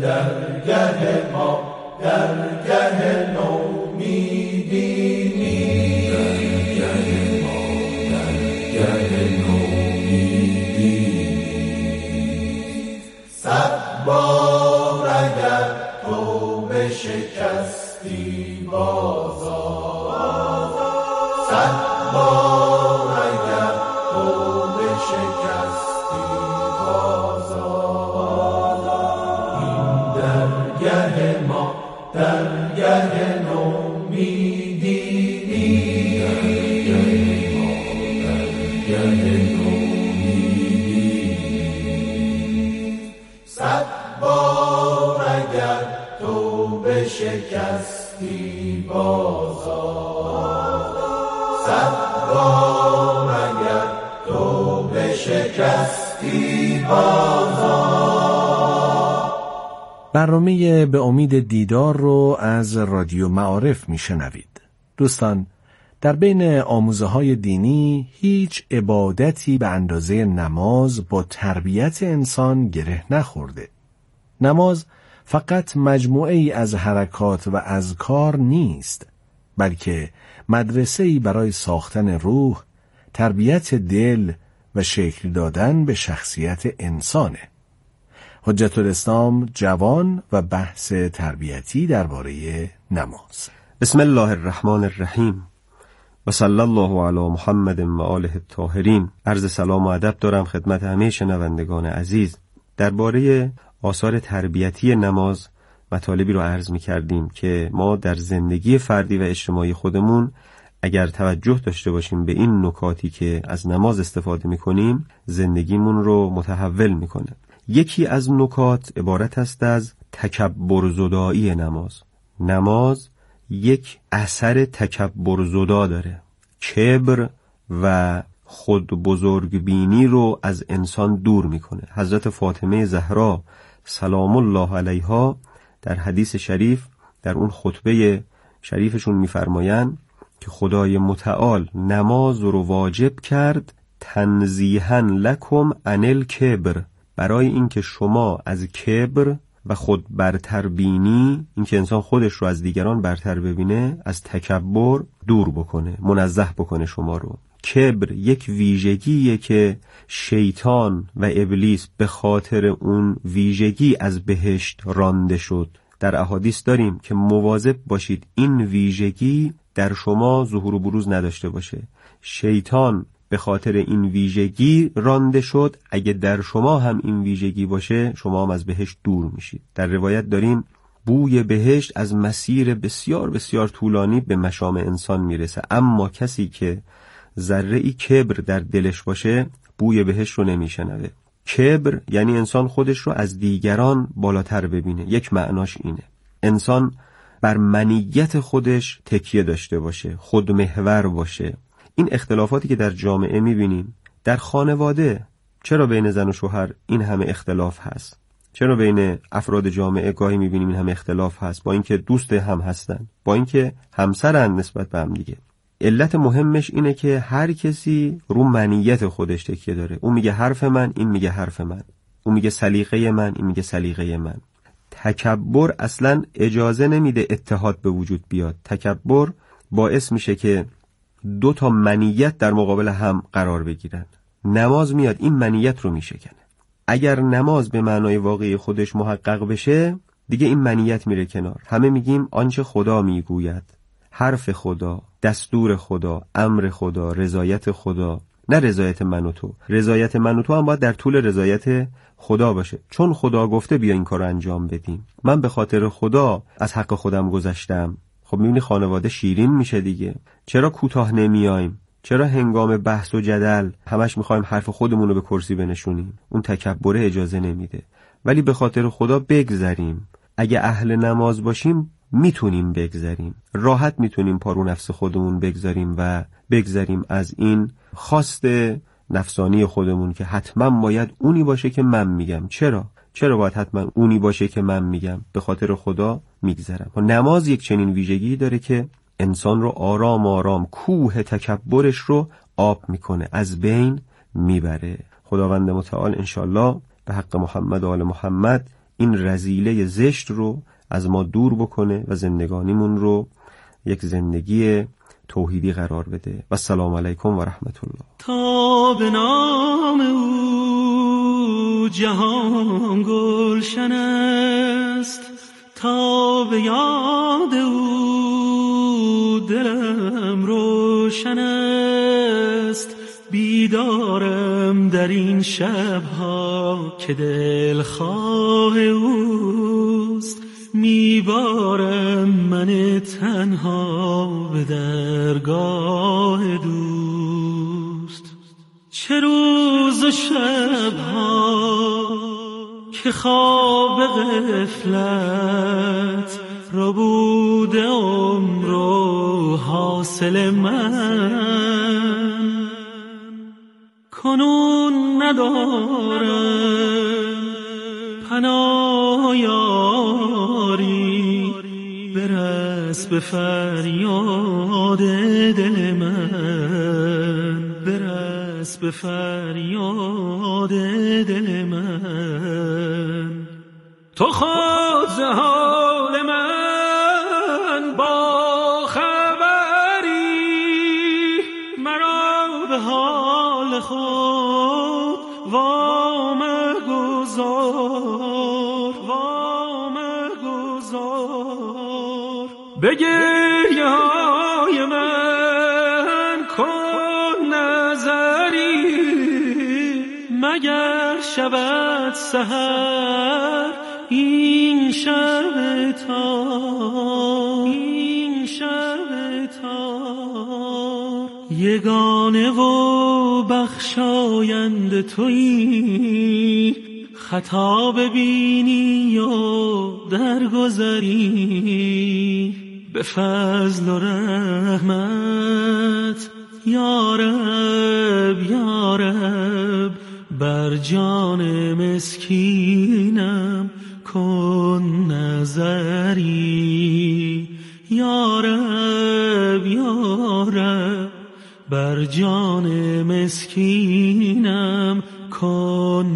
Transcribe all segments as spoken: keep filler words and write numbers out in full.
درگه ما درگه نومیدی درگه ما درگه نومیدی صد بار اگر توبه شکستی بازار صد بار اگر توبه شکستی بازار این درگه ما درگه نومیدی درگه ما درگه نومیدی صد بار اگر توبه شکستی بازار صد بار اگر توبه شکستی بازار. برنامه به امید دیدار رو از رادیو معارف میشنوید. دوستان، در بین آموزه های دینی هیچ عبادتی به اندازه نماز با تربیت انسان گره نخورده. نماز فقط مجموعه ای از حرکات و اذکار نیست، بلکه مدرسه‌ای برای ساختن روح، تربیت دل و شکل دادن به شخصیت انسانه. حجت الاسلام جوان و بحث تربیتی درباره نماز. بسم الله الرحمن الرحیم و صلی الله علی محمد و آله الطاهرین. عرض سلام و ادب دارم خدمت همه شنوندگان عزیز. درباره آثار تربیتی نماز مطالبی رو عرض می کردیم که ما در زندگی فردی و اجتماعی خودمون اگر توجه داشته باشیم به این نکاتی که از نماز استفاده می کنیم، زندگیمون رو متحول می کنه. یکی از نکات عبارت است از تکبر زدایی نماز. نماز یک اثر تکبر زدا داره. کبر و خود بزرگ بینی رو از انسان دور میکنه. حضرت فاطمه زهرا سلام الله علیها در حدیث شریف در اون خطبه شریفشون میفرمایند که خدای متعال نماز رو واجب کرد تنزیها لکم عن الکبر، برای اینکه شما از کبر و خود برتر بینی، اینکه انسان خودش رو از دیگران برتر ببینه، از تکبر دور بکنه، منزه بکنه شما رو. کبر یک ویژگیه که شیطان و ابلیس به خاطر اون ویژگی از بهشت رانده شد. در احادیث داریم که مواظب باشید این ویژگی در شما ظهور و بروز نداشته باشه. شیطان به خاطر این ویژگی رانده شد، اگه در شما هم این ویژگی باشه شما هم از بهشت دور میشید. در روایت داریم بوی بهشت از مسیر بسیار بسیار طولانی به مشام انسان میرسه، اما کسی که ذره‌ای کبر در دلش باشه بوی بهشت رو نمیشنوه. کبر یعنی انسان خودش رو از دیگران بالاتر ببینه. یک معناش اینه انسان بر منیت خودش تکیه داشته باشه، خودمحور باشه. این اختلافاتی که در جامعه میبینیم، در خانواده چرا بین زن و شوهر این همه اختلاف هست؟ چرا بین افراد جامعه گاهی میبینیم این همه اختلاف هست، با اینکه دوست هم هستن، با اینکه همسرن نسبت به هم دیگه؟ علت مهمش اینه که هر کسی رو منیت خودش تکیه داره. اون میگه حرف من، این میگه حرف من. اون میگه سلیقه من، این میگه سلیقه من. تکبر اصلا اجازه نمیده اتحاد به وجود بیاد. تکبر باعث میشه که دو تا منیت در مقابل هم قرار بگیرن. نماز میاد این منیت رو میشکنه. اگر نماز به معنای واقعی خودش محقق بشه، دیگه این منیت میره کنار. همه میگیم آنچه خدا میگوید، حرف خدا، دستور خدا، امر خدا، رضایت خدا، نه رضایت من و تو. رضایت من و تو هم باید در طول رضایت خدا باشه. چون خدا گفته بیا این کار رو انجام بدیم. من به خاطر خدا از حق خودم گذشتم. خب میبینی خانواده شیرین میشه دیگه. چرا کوتاه نمیایم؟ چرا هنگام بحث و جدل همش میخوایم حرف خودمون رو به کرسی بنشونیم؟ اون تکبر اجازه نمیده. ولی به خاطر خدا بگذریم. اگه اهل نماز باشیم میتونیم بگذریم. راحت میتونیم پارو نفس خودمون بگذاریم و بگذریم از این خواست نفسانی خودمون که حتما باید اونی باشه که من میگم. چرا؟ چرا باید حتما اونی باشه که من میگم؟ به خاطر خدا میگذرم. نماز یک چنین ویژگی داره که انسان رو آرام آرام کوه تکبرش رو آب میکنه، از بین میبره. خداوند متعال انشالله به حق محمد و آل محمد این رذیله زشت رو از ما دور بکنه و زندگانیمون رو یک زندگی توحیدی قرار بده. و السلام علیکم و رحمت الله. تا به نام او جهان گلشن است، تا به یاد او دلم روشن است. بیدارم در این شبها که دلخواه اوست، میبارم من تنها به درگاه دوست. چه روز و شبها که خواب غفلت را بوده عمر و حاصل من، کنون ندارم پناه یاری، برس به فریاد دل من، برس به فریاد دل من. تو خود ز حال من با خبری، مرا به حال خود وام گذار، وام گذار. به گریه های من کن نظری، مگر شود سحر این شب تار، این شب تار. یگانه و بخشاینده تویی، خطا ببینی و درگذری. به فضل و رحمت یا رب یا رب، بر جان مسکینم کن نظری. یا رب یا رب، بر جان مسکینم کن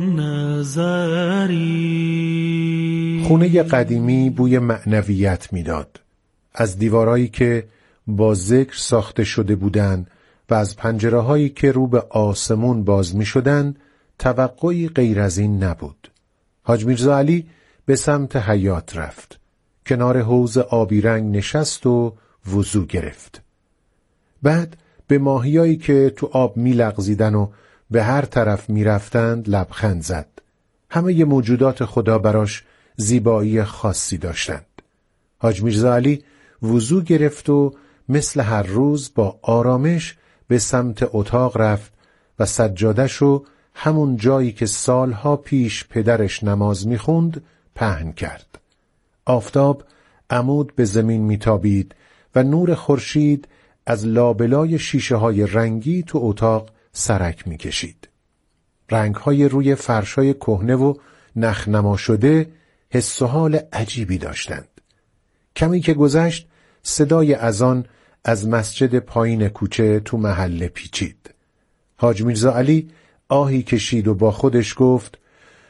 نظری. خونه قدیمی بوی معنویت میداد. از دیوارایی که با ذکر ساخته شده بودند و از پنجره‌هایی که رو به آسمون باز می‌شدند توقعی غیر از این نبود. حاج میرزا علی به سمت حیاط رفت. کنار حوض آبی رنگ نشست و وضو گرفت. بعد به ماهیایی که تو آب می‌لغزیدن و به هر طرف می‌رفتند لبخند زد. همه ی موجودات خدا براش زیبایی خاصی داشتند. حاج میرزا علی وضو گرفت و مثل هر روز با آرامش به سمت اتاق رفت و سجاده‌شو همون جایی که سالها پیش پدرش نماز میخوند پهن کرد. آفتاب عمود به زمین میتابید و نور خورشید از لابلای شیشه های رنگی تو اتاق سرک میکشید. رنگ های روی فرشای کهنه و نخنما شده حس و حال عجیبی داشتند. کمی که گذشت صدای اذان از مسجد پایین کوچه تو محله پیچید. حاج میرزا علی آهی کشید و با خودش گفت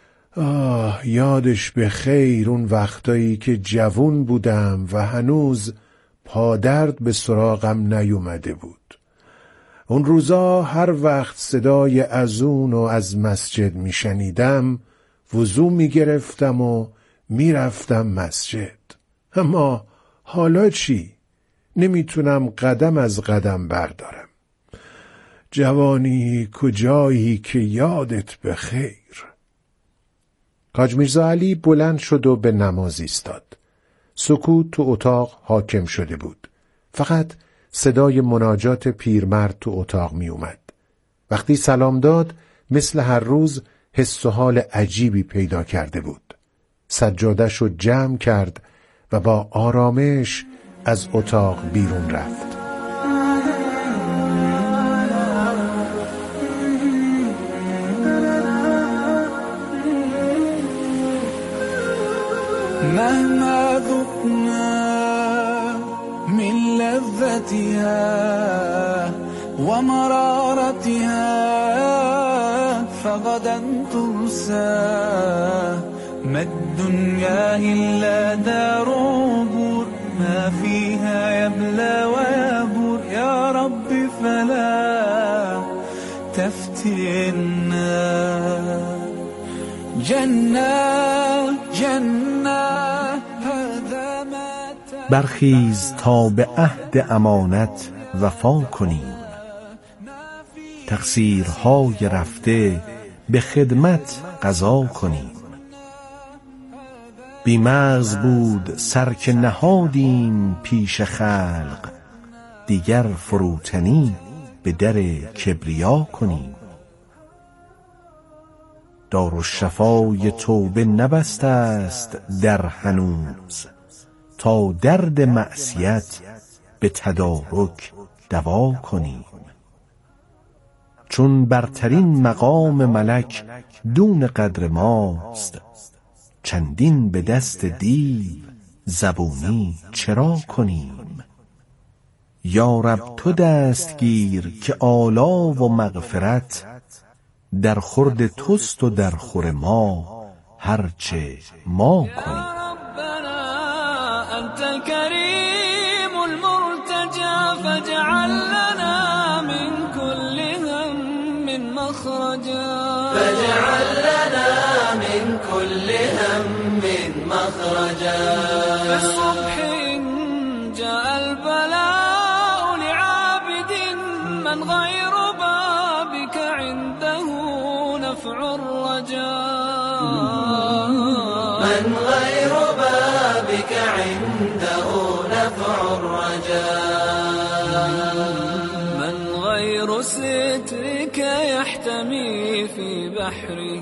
آه یادش به خیر اون وقتایی که جوون بودم و هنوز پادرد به سراغم نیومده بود. اون روزا هر وقت صدای اذان و از مسجد میشنیدم وضو میگرفتم و میرفتم مسجد. اما حالا چی؟ نمیتونم قدم از قدم بردارم. جوانی کجایی که یادت به خیر. حاج میرزا علی بلند شد و به نماز ایستاد. سکوت تو اتاق حاکم شده بود. فقط صدای مناجات پیرمرد تو اتاق می اومد. وقتی سلام داد مثل هر روز حس و حال عجیبی پیدا کرده بود. سجاده‌شو جمع کرد و با آرامش از اتاق بیرون رفت. مهما ذقنا من لذتها ومرارتها فغدا تنسى ما الدنيا إلا دار عبور ما فيها يبلى ويبور يا رب فلا تفتنا جنة جنة هذا ما برخیز تا به عهد امانت وفا کنیم، تقصیرهای رفته به خدمت قضا کنیم. بی مغز بود سر که نهادیم پیش خلق، دیگر فروتنی به در کبریا کنیم. دارالشفای توبه نبسته است در هنوز، تا درد معصیت به تدارک دوا کنیم. چون برترین مقام ملک دون قدر ماست، چندین به دست دیو زبونی چرا کنیم. یا رب تو دستگیر که آلا و مغفرت، در خورد توست و در خور ما هرچه ما کنیم. أنت الكريم المرتجى فاجعل لنا من كل هم مخرجا فاجعل لنا من كل هم مخرجا. فالصبح إن جاء البلاء لعابد من غير بابك عنده نفع الرجاء من غير بابك عنده نفع الرجاء. من غير سترك يحتمي في بحره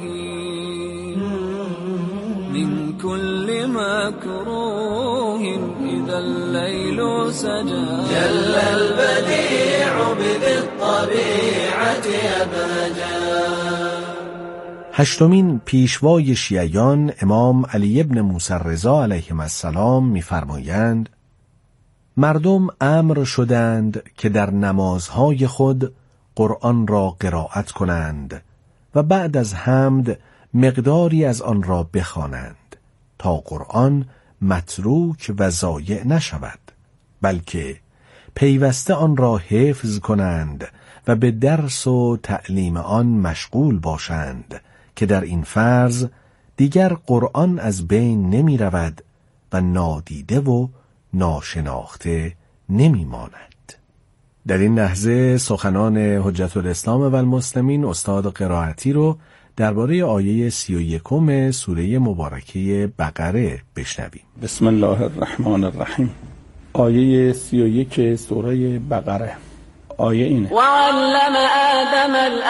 من كل مكروه إذا الليل سجى. جل البديع بذي الطبيعة أبهجا. هشتمین پیشوای شیعیان امام علی ابن موسی رضا علیه السلام می‌فرمایند مردم امر شدند که در نمازهای خود قرآن را قرائت کنند و بعد از حمد مقداری از آن را بخوانند تا قرآن متروک و ضایع نشود، بلکه پیوسته آن را حفظ کنند و به درس و تعلیم آن مشغول باشند که در این فرض دیگر قرآن از بین نمی رود و نادیده و ناشناخته نمی ماند. در این لحظه سخنان حجت الاسلام و المسلمین استاد قرائتی رو درباره آیه سی و یکم سوره مبارکه بقره بشنویم. بسم الله الرحمن الرحیم. آیه سی و یک سوره بقره. آیه اینه وعلم آدم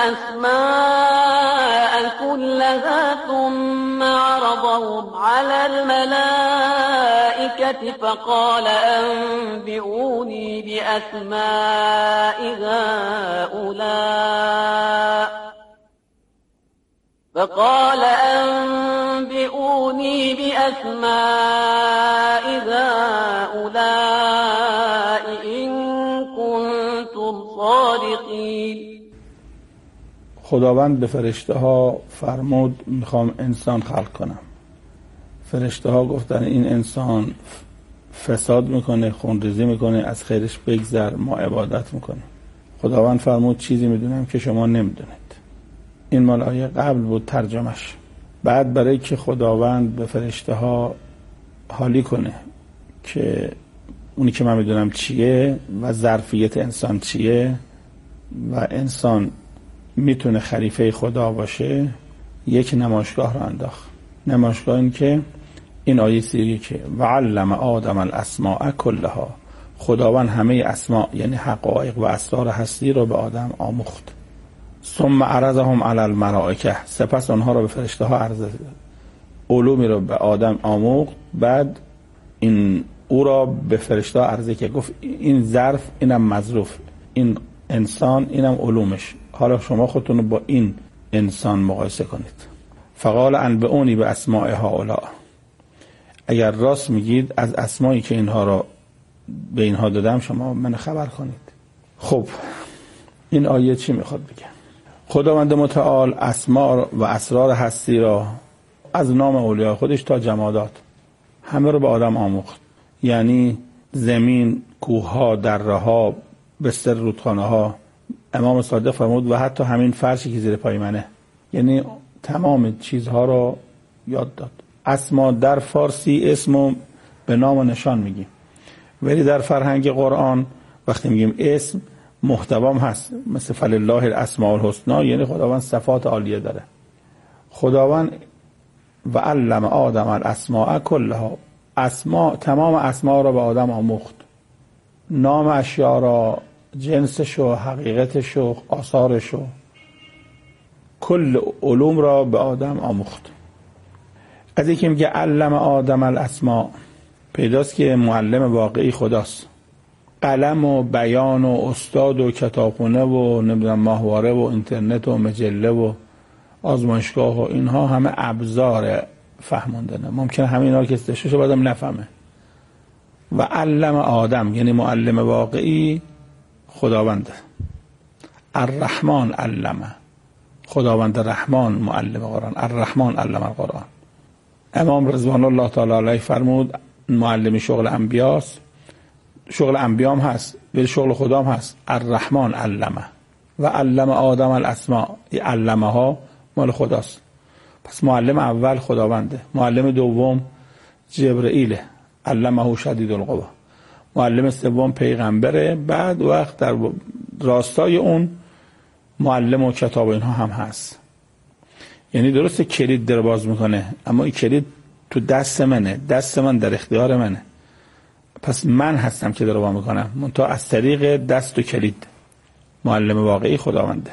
الأسماء كلها ثم عرضهم على الملائكة فقال أنبئوني بأسماء هؤلاء فقال أنبئوني بأسماء هؤلاء إن كنتم صادقين. خداوند به فرشته ها فرمود میخوام انسان خلق کنم. فرشته ها گفتن این انسان فساد میکنه، خونریزی میکنه، از خیرش بگذر، ما عبادت میکنیم. خداوند فرمود چیزی میدونم که شما نمیدونید. این مال آیه قبل بود ترجمش. بعد برای که خداوند به فرشته ها حالی کنه که اونی که من میدونم چیه و ظرفیت انسان چیه و انسان میتونه خلیفه خدا باشه، یک نمایشگاه رو انداخت. نمایشگاه این که این آیه سیری که وعلم آدم الاسماء کلها، خداوند همه اسماء یعنی حقایق و اسرار هستی رو به آدم آموخت. ثم عرضهم علی الملائکه، سپس آنها را به فرشته ها عرض کرد. علومی رو به آدم آموخت، بعد این او را به فرشته ها عرضه که گفت این ظرف اینم مظروف، این انسان اینم علومش، حالا شما خودتون رو با این انسان مقایسه کنید. فقال انبئونی به اسماء هؤلاء، اگر راست میگید از اسمایی که اینها را به اینها دادم شما من خبر کنید. خب این آیه چی میخواد بگه؟ خداوند متعال اسماء و اسرار هستی را از نام اولیاء خودش تا جمادات همه رو به آدم آموخت. یعنی زمین، کوه‌ها، دره‌ها، بستر رودخانه‌ها. امام صادق فرمود و حتی همین فرشی که زیر پای منه، یعنی تمام چیزها رو یاد داد. اسما در فارسی اسمو به نام و نشان میگیم، ولی در فرهنگ قرآن وقتی میگیم اسم محتوام هست، مثل فلله الاسماء الحسنی، یعنی خداوند صفات عالیه داره. خداوند و علم آدم الاسماء کلها، اسماء تمام اسماء را به آدم آموخت، نام اشیاء را، جنسش و حقیقتش و آثارش و کل علوم را به آدم آموخت. از اینکه میگه علم آدم الاسماء، پیداست که معلم واقعی خداست. قلم و بیان و استاد و کتابخونه و نمیدونم ماهواره و اینترنت و مجله و آزمایشگاه و اینها همه ابزار فهموندنه. ممکنه همه اینا رو که استششه بعدم نفهمه. و علم آدم یعنی معلم واقعی خداونده. الرحمن علمه، خداوند رحمان معلم قرآن. الرحمن علم القرآن. امام رضوان الله تعالی علیه فرمود معلم شغل انبیاست، شغل انبیام هست ولی شغل خدام هست. الرحمن علمه و علم آدم الاسماء، علمه ها مال خداست. پس معلم اول خداونده، معلم دوم جبرئیله، علمه شدید القوا، معلم سوم پیغمبره، بعد وقت در راستای اون معلم و کتاب اینها هم هست. یعنی درسته کلید در باز میکنه، اما این کلید تو دست منه، دست من در اختیار منه، پس من هستم که در باز میکنم، منتها از طریق دست و کلید. معلم واقعی خداونده.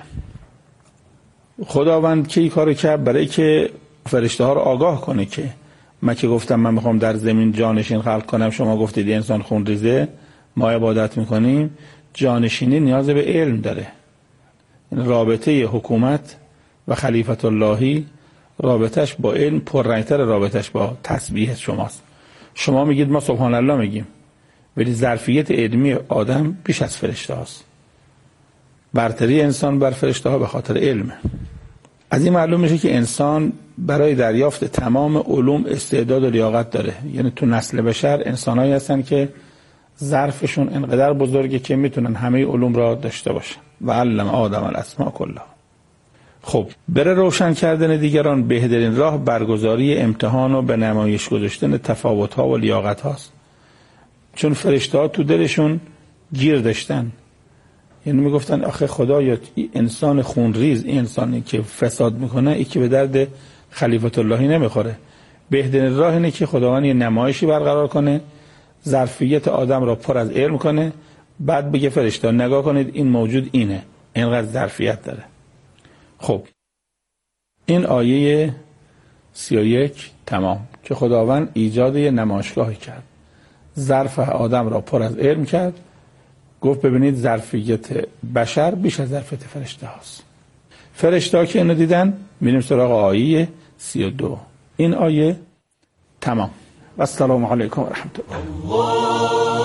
خداوند که این کارو کرد برای که فرشته ها رو آگاه کنه که من که گفتم من میخوام در زمین جانشین خلق کنم، شما گفتید انسان خون ریزه، ما عبادت میکنیم. جانشینی نیاز به علم داره. رابطه حکومت و خلیفت اللهی رابطش با علم پررنگتر رابطش با تسبیح شماست. شما میگید ما سبحان الله میگیم، ولی ظرفیت علمی آدم بیش از فرشته هاست. برتری انسان بر فرشته ها به خاطر علمه. از این معلوم میشه که انسان برای دریافت تمام علوم استعداد و لیاقت داره. یعنی تو نسل بشر انسانایی هستن که ظرفشون انقدر بزرگه که میتونن همه علوم را داشته باشن. و علم آدم الاسماء کلها. خب برای روشن کردن دیگران بهترین راه برگزاری امتحان و به نمایش گذاشتن تفاوت ها و لیاقت هاست. چون فرشته ها تو دلشون گیر داشتن، یعنی میگفتن آخه خدایا انسان خونریز، این انسانی که فساد میکنه، این که به درد خلیفت اللهی نمیخوره. بهترین راه اینه که خداوند یه نمایشی برقرار کنه، ظرفیت آدم را پر از علم کنه، بعد بگه فرشته نگاه کنید این موجود اینه، اینقدر ظرفیت داره. خب این آیه سی و یک تمام که خداوند ایجاد یه نمایشگاهی کرد، ظرف آدم را پر از علم کرد، گفت ببینید ظرفیت بشر بیش از ظرفیت فرشته هاست. فرشته ها که اینو دیدن، میریم سراغ آیه سی و دو. این آیه تمام. و السلام علیکم و رحمت الله.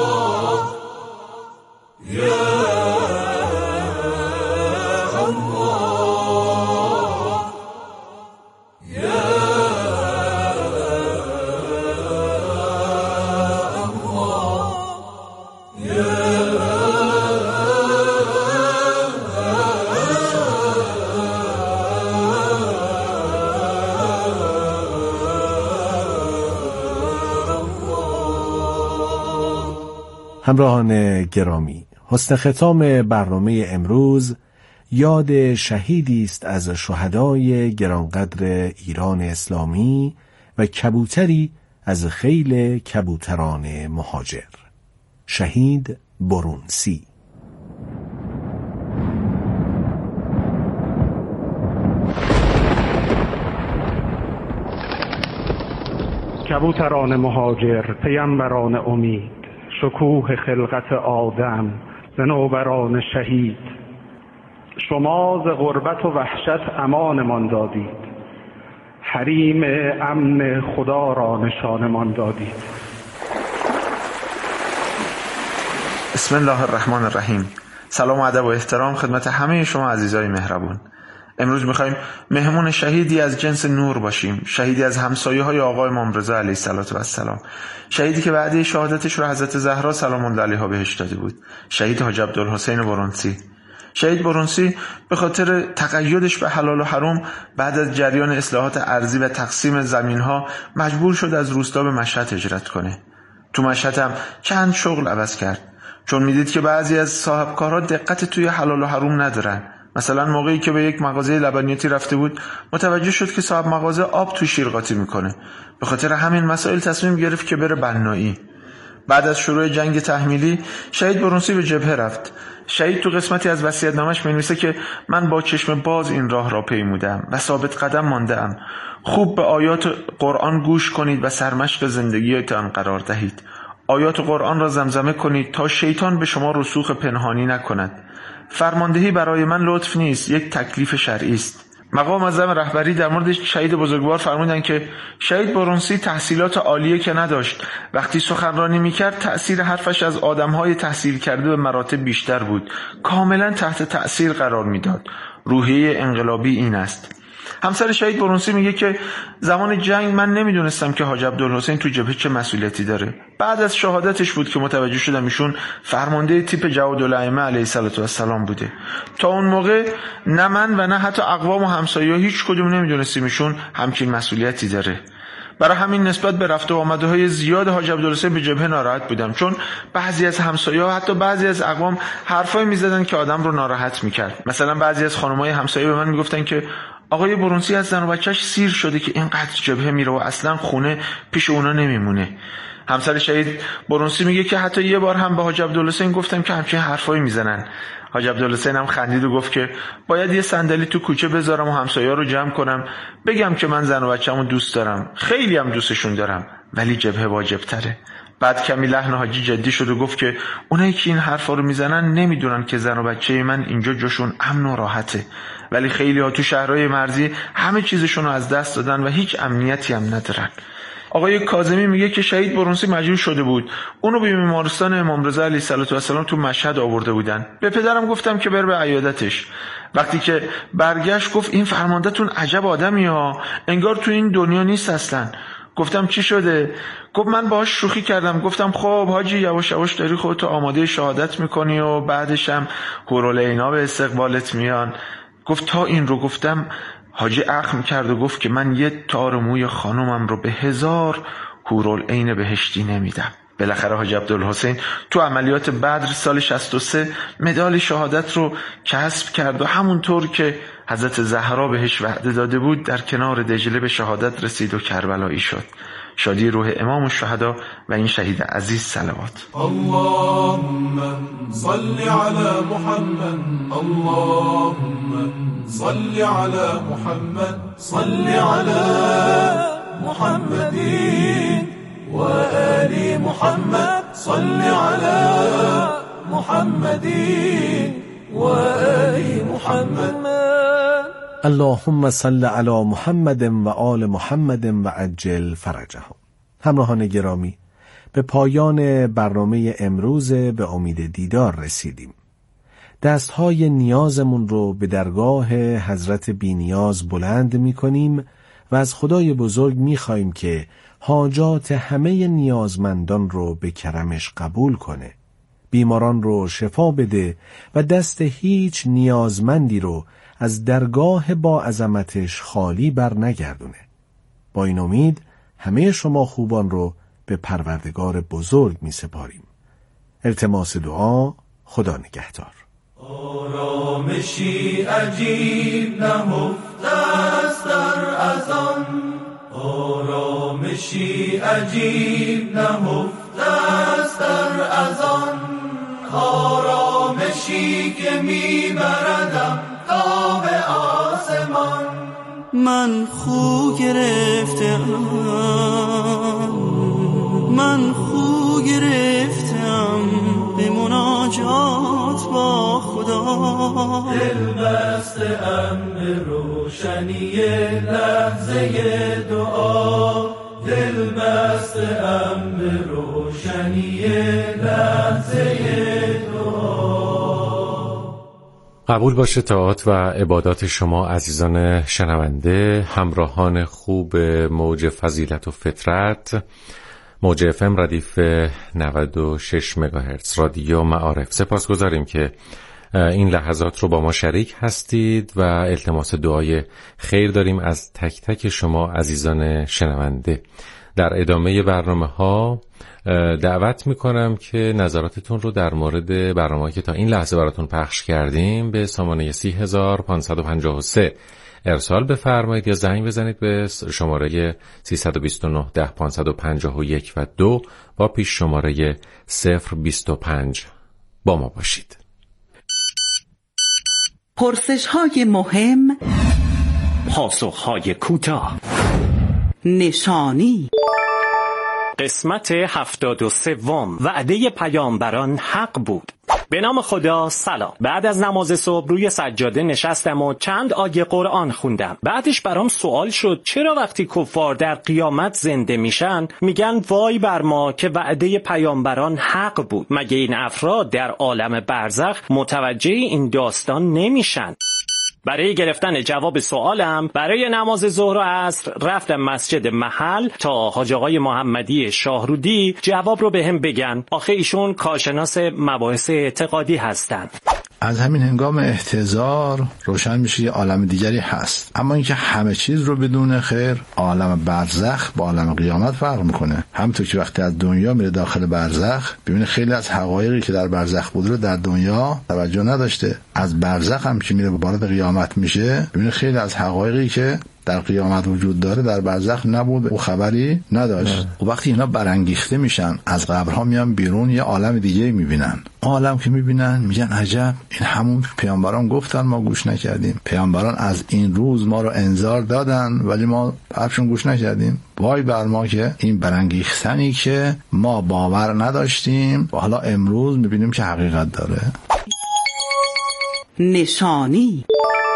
همراهان گرامی، حسن ختام برنامه امروز یاد شهیدی است از شهدای گرانقدر ایران اسلامی و کبوتری از خیل کبوتران مهاجر، شهید برونسی. کبوتران مهاجر، پیامبران امید، شکوه خلقت آدم، صنوبران شهید، شما ز غربت و وحشت امانمان دادید، حریم امن خدا را نشانمان دادید. بسم الله الرحمن الرحیم. سلام و ادب و احترام خدمت همه شما عزیزای مهربان. امروز میخوایم مهمون شهیدی از جنس نور باشیم، شهیدی از همسایه های آقا امام رضا علیه السلام، شهیدی که وعده شهادتش رو حضرت زهرا سلام الله علیها بهش داده بود، شهید حاج عبدالحسین برونسی. شهید برونسی به خاطر تقیدش به حلال و حرام بعد از جریان اصلاحات ارضی و تقسیم زمینها مجبور شد از روستا به مشهد هجرت کنه. تو مشهد هم چند شغل عوض کرد، چون میدید که بعضی از صاحبکارها دقت توی حلال و حرام ندارن. مثلا موقعی که به یک مغازه لبنیاتی رفته بود متوجه شد که صاحب مغازه آب تو شیر قاطی میکنه. به خاطر همین مسائل تصمیم گرفت که بره بنایی. بعد از شروع جنگ تحمیلی شهید برونسی به جبهه رفت. شهید تو قسمتی از وصیت‌نامه‌اش می‌نویسه که من با چشم باز این راه را پیمودم و ثابت قدم مانده‌ام. خوب به آیات قرآن گوش کنید و سرمشق زندگیتان قرار دهید. آیات قرآن را زمزمه کنید تا شیطان به شما رسوخ پنهانی نکند. فرماندهی برای من لطف نیست، یک تکلیف شرعی است. مقام معظم رهبری در مورد شهید بزرگوار فرمودند که شهید برونسی تحصیلات عالیه که نداشت، وقتی سخنرانی میکرد تأثیر حرفش از آدمهای تحصیل کرده به مراتب بیشتر بود، کاملا تحت تأثیر قرار میداد. روحیه انقلابی این است. همسر شهید برونسی میگه که زمان جنگ من نمیدونستم که حاج عبدالحسین تو جبهه چه مسئولیتی داره. بعد از شهادتش بود که متوجه شدم ایشون فرمانده تیپ جوادالائمه علیه السلام بوده. تا اون موقع نه من و نه حتی اقوام و همسایه‌ها هیچ کدوم نمیدونستیم ایشون همچین مسئولیتی داره. برای همین نسبت به رفت و آمدهای زیاد حاج عبدالحسین به جبهه ناراحت بودم، چون بعضی از همسایه‌ها حتی بعضی از اقوام حرفایی میزدن که آدم رو ناراحت میکرد. مثلا بعضی از خانم‌های همسایه به من میگفتن که آقای برونسی از زن و بچه‌ش سیر شده که اینقدر جبهه میره و اصلا خونه پیش اونا نمیمونه. همسر شهید برونسی میگه که حتی یه بار هم به حاج عبدالحسین گفتم که همچین حرفایی میزنن. حاج عبدالحسین هم خندید و گفت که باید یه صندلی تو کوچه بذارم و همسایه‌ها رو جمع کنم بگم که من زن و بچه‌مو دوست دارم، خیلی هم دوستشون دارم، ولی جبهه واجب تره. بعد کمی لحن حاجی جدی شد و گفت که اونایی که این حرفا رو میزنن نمیدونن که زن و بچه من اینجا جاشون امن و راحته، ولی خیلی ها تو شهرهای مرزی همه چیزشون رو از دست دادن و هیچ امنیتی هم ندارن. آقای کاظمی میگه که شهید برونسی مجبور شده بود اونو به بیمارستان امام رضا علیه السلام تو مشهد آورده بودن. به پدرم گفتم که بر به عیادتش. وقتی که برگشت گفت این فرماندهتون عجب آدمی ها، انگار تو این دنیا نیست اصلا. گفتم چی شده؟ گفت من باهاش شوخی کردم، گفتم خب حاجی یواش یواش داری خودتو آماده شهادت میکنی و بعدش هم حورالعینا به استقبالت میان. گفت تا این رو گفتم حاجی اخم کرد و گفت که من یه تار موی خانومم رو به هزار حورالعین بهشتی نمیدم. بالاخره حاج عبدالحسین تو عملیات بدر سال شصت و سه مدال شهادت رو کسب کرد و همونطور که حضرت زهرا بهش وعده داده بود در کنار دجله به شهادت رسید و کربلایی شد. شادی روح امام الشهدا و این شهید عزیز صلوات. اللهم صل علی محمد، اللهم صل علی محمد، صل علی محمد و آل محمد، صل علی محمد و آل محمد. اللهم صل علی محمد و آل محمد و عجل فرجهم. همراهان گرامی، به پایان برنامه امروز به امید دیدار رسیدیم. دستهای نیازمون رو به درگاه حضرت بی‌نیاز بلند می کنیم و از خدای بزرگ می خواهیم که حاجات همه نیازمندان رو به کرمش قبول کنه، بیماران رو شفا بده و دست هیچ نیازمندی رو از درگاه با عظمتش خالی بر نگردونه. با این امید همه شما خوبان رو به پروردگار بزرگ می سپاریم. التماس دعا، خدا نگهدار. آرامشی عجیب نهفته است در اذان، آرامشی عجیب نهفته است در اذان، آرامشی که میبردم تا به آسمان. من خو گرفتم، من خو گرفتم به مناجات با خدا. دل بسته ام به روشنی لحظه دعا، دل بسته ام به روشنی لحظه دعا. قبول باشه طاعات و عبادات شما عزیزان شنونده، همراهان خوب موج فضیلت و فطرت، موج اف ام ردیف نود و شش مگاهرتز رادیو معارف. سپاسگزاریم که این لحظات رو با ما شریک هستید و التماس دعای خیر داریم از تک تک شما عزیزان شنونده. در ادامه برنامه ها دعوت میکنم که نظراتتون رو در مورد برنامه‌ای که تا این لحظه براتون پخش کردیم به سامانه سی هزار و پانصد و پنجاه و سه ارسال بفرمایید یا زنگ بزنید به شماره سیصد و بیست و نه ده پانصد و پنجاه و یک و دو با پیش شماره صفر بیست و پنج با ما باشید. پرسش‌های مهم، پاسخ‌های کوتاه. نشانی. قسمت هفتاد و سوم. وعده پیامبران حق بود. به نام خدا. سلام. بعد از نماز صبح روی سجاده نشستم و چند آیه قرآن خوندم. بعدش برام سوال شد چرا وقتی کفار در قیامت زنده میشن میگن وای بر ما که وعده پیامبران حق بود؟ مگه این افراد در عالم برزخ متوجه این داستان نمیشن؟ برای گرفتن جواب سوالم برای نماز ظهر و عصر رفتم مسجد محل تا حاج آقای محمدی شاهرودی جواب رو بهم بگن. آخه ایشون کارشناس مباحث اعتقادی هستن. از همین هنگام احتضار روشن میشه یه عالم دیگری هست، اما اینکه همه چیز رو بدون خیر، عالم برزخ با عالم قیامت فرق میکنه. همونطور که وقتی از دنیا میره داخل برزخ ببینه خیلی از حقایقی که در برزخ بود رو در دنیا توجه نداشته، از برزخ هم که میره وارد قیامت میشه ببینه خیلی از حقایقی که در قیامت وجود داره در برزخ نبود، او خبری نداشت. و وقتی اینا برانگیخته میشن از قبرها میان بیرون یه عالم دیگه میبینن. عالم که میبینن میگن عجب، این همون پیامبران گفتن ما گوش نکردیم، پیامبران از این روز ما رو انذار دادن ولی ما حرفشون گوش نکردیم. وای بر ما که این برانگیختنی که ما باور نداشتیم و حالا امروز میبینیم که حقیقت داره. نشانی.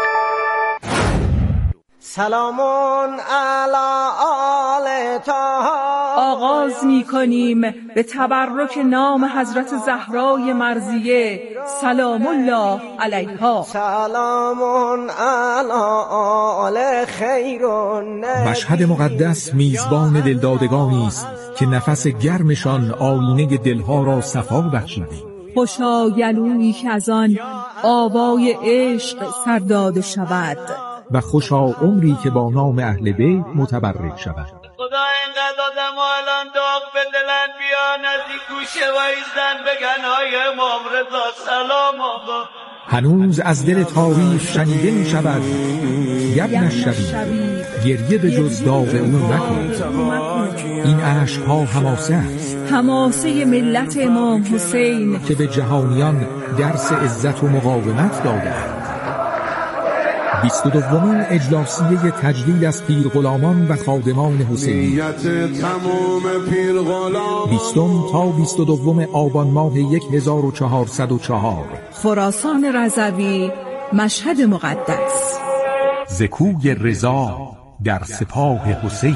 سلامون علی آل طه. آغاز می کنیم به تبرک نام حضرت زهرای مرضیه سلام الله علیها. سلامون علی آل خیرون. مشهد مقدس میزبان دلدادگانی است که نفس گرمشان آینه دلها را صفا بخشیده. خوشا گلویی که از آن آوای عشق سرداد شود و خوشا عمری که با نام اهل بیت متبرک شود. خدا اینقدر آدم الان داغ بدلن بیان از این گوشه و ایزدن بگن های امام رضا سلام آقا. هنوز از دل تاریخ شنیده می شود یبن الشبیب گریه به جز داغ او نکن. این عشقها حماسه است، حماسه ملت امام حسین که به جهانیان درس عزت و مقاومت داده. بیست و دومین اجلاسیه تجلیل از پیرغلامان و خادمان حسینی، بیستم تا بیست و دوم آبان ماه یک هزار و چهارصد و چهار، خراسان رضوی، مشهد مقدس. زکوی رضا در سپاه حسین.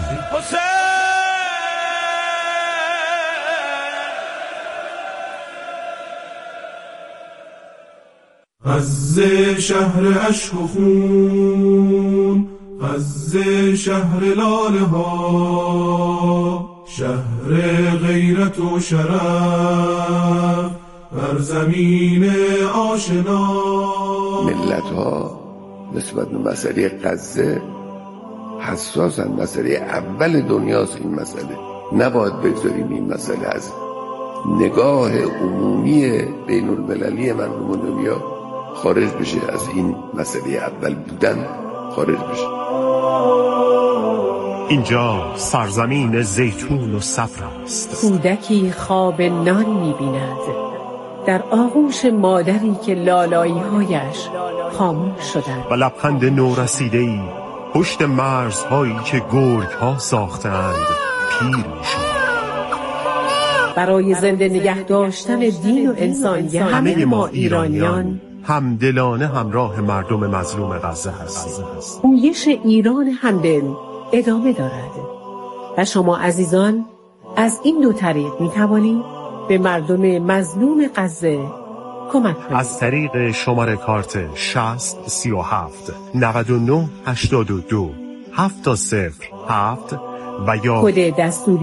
غزه شهر عشق و خون، غزه شهر لاله ها، شهر غیرت و شرف بر زمین آشنا. ملت ها نسبت به مسئله غزه حساسن، مسئله اول دنیاست. این مسئله نباید بگذاریم این مسئله از نگاه عمومی بین المللی مردم دنیا خارج بشه، از این مسئله اول بودن خارج بشه. اینجا سرزمین زیتون و صبر است. کودکی خواب نان می‌بیند در آغوش مادری که لالایی‌هایش خاموش شدند و لبخند نورسیده‌ای پشت مرزهایی که گرگ‌ها ساختند پیر می‌شود. برای زنده نگه داشتن دین و انسانیت همه ما ایرانیان همدلانه همراه مردم مظلوم غزه هستیم. پویش ایران همدل ادامه دارد و شما عزیزان از این دو طریق می توانید به مردم مظلوم غزه کمک کنید. از طریق شماره کارت شصت سی و هفت نود و نه هشتاد و دو هفت صفر هفت و یا کد دستوری